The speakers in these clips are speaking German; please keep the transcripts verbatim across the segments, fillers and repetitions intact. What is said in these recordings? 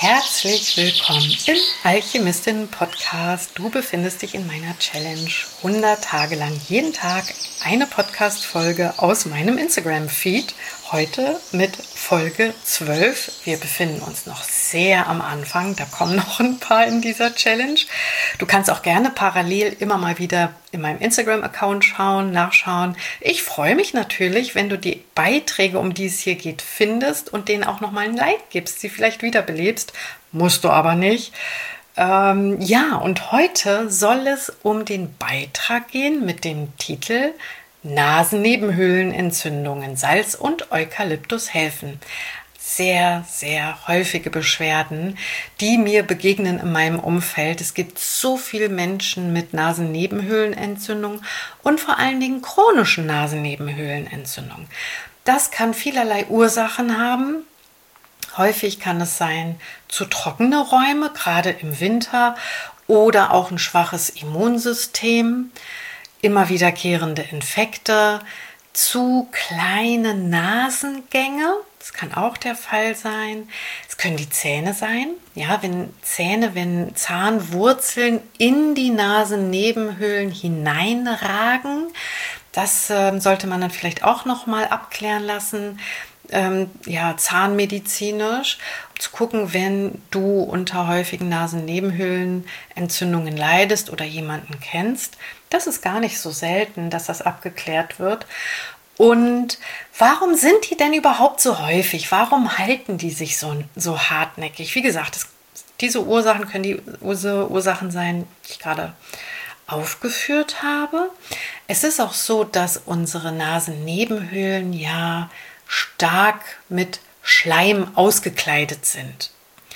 Herzlich willkommen im Alchemistinnen-Podcast. Du befindest dich in meiner Challenge hundert Tage lang, jeden Tag eine Podcast-Folge aus meinem Instagram-Feed. Heute mit Folge zwölf. Wir befinden uns noch sehr am Anfang. Da kommen noch ein paar in dieser Challenge. Du kannst auch gerne parallel immer mal wieder in meinem Instagram-Account schauen, nachschauen. Ich freue mich natürlich, wenn du die Beiträge, um die es hier geht, findest und denen auch nochmal ein Like gibst, sie vielleicht wiederbelebst. Musst du aber nicht. Ähm, ja, und heute soll es um den Beitrag gehen mit dem Titel Nasennebenhöhlenentzündungen, Salz und Eukalyptus helfen. Sehr, sehr häufige Beschwerden, die mir begegnen in meinem Umfeld. Es gibt so viele Menschen mit Nasennebenhöhlenentzündung und vor allen Dingen chronischen Nasennebenhöhlenentzündung. Das kann vielerlei Ursachen haben. Häufig kann es sein zu trockene Räume, gerade im Winter, oder auch ein schwaches Immunsystem, immer wiederkehrende Infekte, zu kleine Nasengänge. Das kann auch der Fall sein. Es können die Zähne sein. Ja, wenn Zähne, wenn Zahnwurzeln in die Nasennebenhöhlen hineinragen, das äh, sollte man dann vielleicht auch noch mal abklären lassen. Ähm, ja, zahnmedizinisch, um zu gucken, wenn du unter häufigen Nasennebenhöhlenentzündungen leidest oder jemanden kennst. Das ist gar nicht so selten, dass das abgeklärt wird. Und warum sind die denn überhaupt so häufig? Warum halten die sich so, so hartnäckig? Wie gesagt, das, diese Ursachen können die Ursachen sein, die ich gerade aufgeführt habe. Es ist auch so, dass unsere Nasennebenhöhlen ja stark mit Schleim ausgekleidet sind.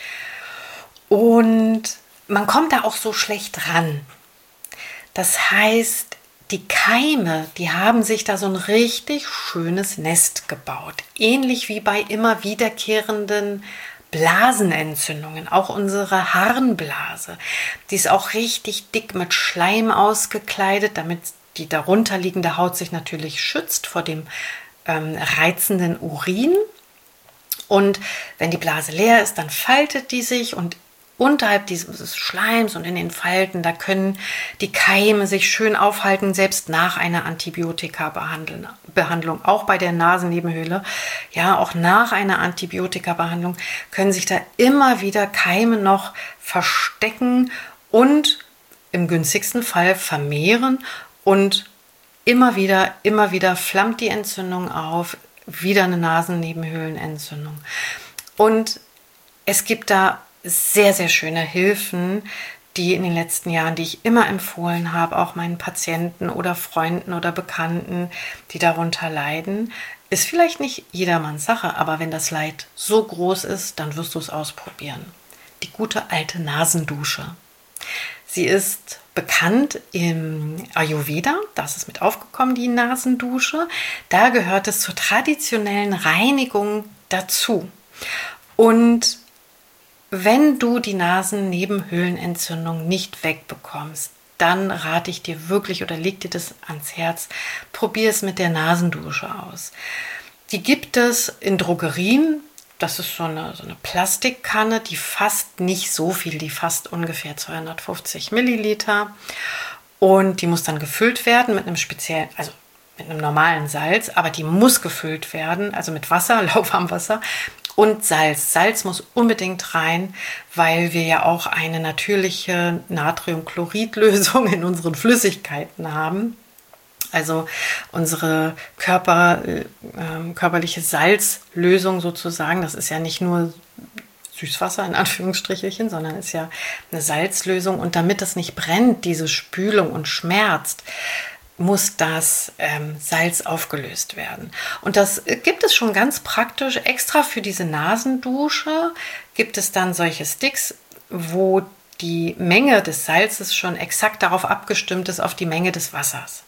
Und man kommt da auch so schlecht ran. Das heißt, die Keime, die haben sich da so ein richtig schönes Nest gebaut. Ähnlich wie bei immer wiederkehrenden Blasenentzündungen. Auch unsere Harnblase, die ist auch richtig dick mit Schleim ausgekleidet, damit die darunterliegende Haut sich natürlich schützt vor dem ähm, reizenden Urin. Und wenn die Blase leer ist, dann faltet die sich und unterhalb dieses Schleims und in den Falten, da können die Keime sich schön aufhalten, selbst nach einer Antibiotika-Behandlung. Auch bei der Nasennebenhöhle, ja, auch nach einer Antibiotika-Behandlung können sich da immer wieder Keime noch verstecken und im günstigsten Fall vermehren. Und immer wieder, immer wieder flammt die Entzündung auf, wieder eine Nasennebenhöhlenentzündung. Und es gibt da sehr, sehr schöne Hilfen, die in den letzten Jahren, die ich immer empfohlen habe, auch meinen Patienten oder Freunden oder Bekannten, die darunter leiden. Ist vielleicht nicht jedermanns Sache, aber wenn das Leid so groß ist, dann wirst du es ausprobieren. Die gute alte Nasendusche. Sie ist bekannt im Ayurveda, das ist mit aufgekommen, die Nasendusche. Da gehört es zur traditionellen Reinigung dazu. Und wenn du die Nasennebenhöhlenentzündung nicht wegbekommst, dann rate ich dir wirklich oder leg dir das ans Herz, probier es mit der Nasendusche aus. Die gibt es in Drogerien, das ist so eine, so eine Plastikkanne, die fasst nicht so viel, die fasst ungefähr zweihundertfünfzig Milliliter und die muss dann gefüllt werden mit einem speziellen, also mit einem normalen Salz, aber die muss gefüllt werden, also mit Wasser, lauwarmem Wasser. Und Salz. Salz muss unbedingt rein, weil wir ja auch eine natürliche Natriumchloridlösung in unseren Flüssigkeiten haben. Also unsere Körper, äh, körperliche Salzlösung sozusagen, das ist ja nicht nur Süßwasser in Anführungsstrichelchen, sondern ist ja eine Salzlösung. Und damit das nicht brennt, diese Spülung und schmerzt, muss das ähm, Salz aufgelöst werden. Und das gibt es schon ganz praktisch. Extra für diese Nasendusche gibt es dann solche Sticks, wo die Menge des Salzes schon exakt darauf abgestimmt ist, auf die Menge des Wassers.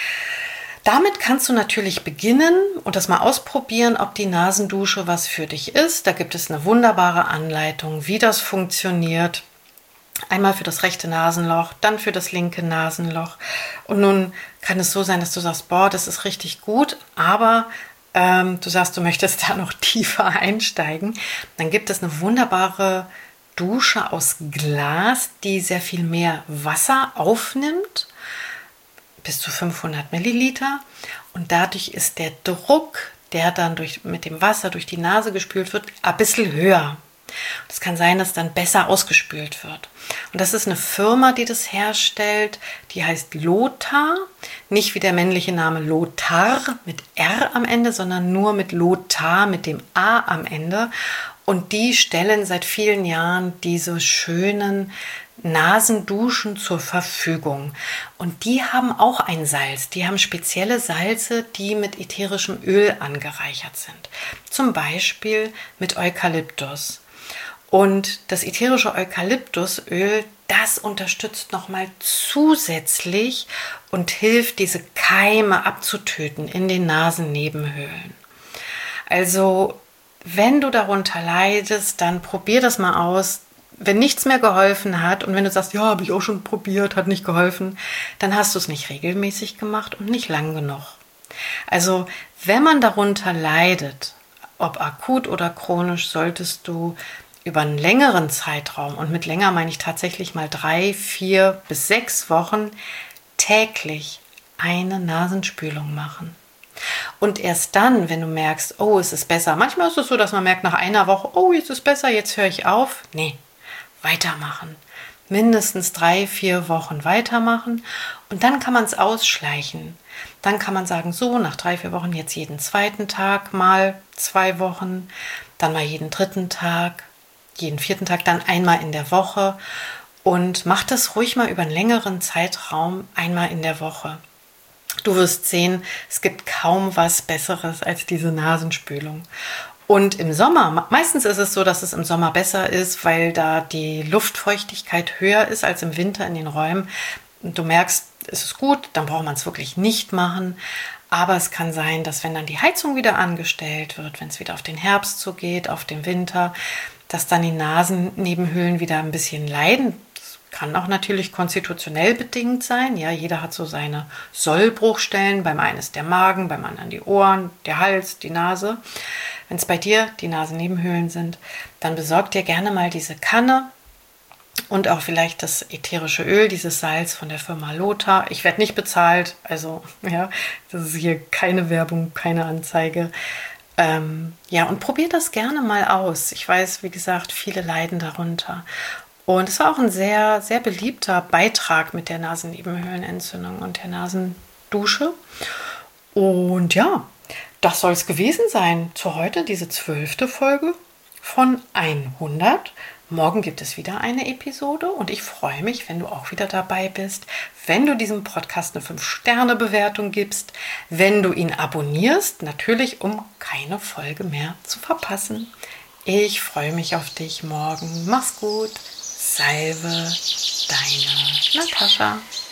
Damit kannst du natürlich beginnen und das mal ausprobieren, ob die Nasendusche was für dich ist. Da gibt es eine wunderbare Anleitung, wie das funktioniert. Einmal für das rechte Nasenloch, dann für das linke Nasenloch. Und nun kann es so sein, dass du sagst, boah, das ist richtig gut, aber ähm, du sagst, du möchtest da noch tiefer einsteigen. Dann gibt es eine wunderbare Dusche aus Glas, die sehr viel mehr Wasser aufnimmt, bis zu fünfhundert Milliliter. Und dadurch ist der Druck, der dann durch, mit dem Wasser durch die Nase gespült wird, ein bisschen höher. Es kann sein, dass dann besser ausgespült wird. Und das ist eine Firma, die das herstellt, die heißt Lothar. Nicht wie der männliche Name Lothar mit R am Ende, sondern nur mit Lothar mit dem A am Ende. Und die stellen seit vielen Jahren diese schönen Nasenduschen zur Verfügung. Und die haben auch ein Salz. Die haben spezielle Salze, die mit ätherischem Öl angereichert sind. Zum Beispiel mit Eukalyptus. Und das ätherische Eukalyptusöl, das unterstützt nochmal zusätzlich und hilft, diese Keime abzutöten in den Nasennebenhöhlen. Also, wenn du darunter leidest, dann probier das mal aus. Wenn nichts mehr geholfen hat und wenn du sagst, ja, habe ich auch schon probiert, hat nicht geholfen, dann hast du es nicht regelmäßig gemacht und nicht lang genug. Also, wenn man darunter leidet, ob akut oder chronisch, solltest du über einen längeren Zeitraum, und mit länger meine ich tatsächlich mal drei, vier bis sechs Wochen, täglich eine Nasenspülung machen. Und erst dann, wenn du merkst, oh, es ist besser. Manchmal ist es so, dass man merkt nach einer Woche, oh, jetzt ist es besser, jetzt höre ich auf. Nee, weitermachen. Mindestens drei, vier Wochen weitermachen. Und dann kann man es ausschleichen. Dann kann man sagen, so, nach drei, vier Wochen jetzt jeden zweiten Tag mal zwei Wochen, dann mal jeden dritten Tag, jeden vierten Tag, dann einmal in der Woche. Und mach das ruhig mal über einen längeren Zeitraum, einmal in der Woche. Du wirst sehen, es gibt kaum was Besseres als diese Nasenspülung. Und im Sommer, meistens ist es so, dass es im Sommer besser ist, weil da die Luftfeuchtigkeit höher ist als im Winter in den Räumen. Und du merkst, es ist gut, dann braucht man es wirklich nicht machen. Aber es kann sein, dass wenn dann die Heizung wieder angestellt wird, wenn es wieder auf den Herbst zugeht, auf den Winter, dass dann die Nasennebenhöhlen wieder ein bisschen leiden. Das kann auch natürlich konstitutionell bedingt sein. Ja, jeder hat so seine Sollbruchstellen. Beim einen ist der Magen, beim anderen die Ohren, der Hals, die Nase. Wenn es bei dir die Nasennebenhöhlen sind, dann besorg dir gerne mal diese Kanne und auch vielleicht das ätherische Öl, dieses Salz von der Firma Lothar. Ich werde nicht bezahlt, also ja, das ist hier keine Werbung, keine Anzeige. Ähm, ja, und probier das gerne mal aus. Ich weiß, wie gesagt, viele leiden darunter. Und es war auch ein sehr, sehr beliebter Beitrag mit der Nasennebenhöhlenentzündung und der Nasendusche. Und ja, das soll es gewesen sein zu heute, diese zwölfte Folge von hundert. Morgen gibt es wieder eine Episode und ich freue mich, wenn du auch wieder dabei bist, wenn du diesem Podcast eine fünf Sterne Bewertung gibst, wenn du ihn abonnierst, natürlich, um keine Folge mehr zu verpassen. Ich freue mich auf dich morgen. Mach's gut. Salve, deine Natascha.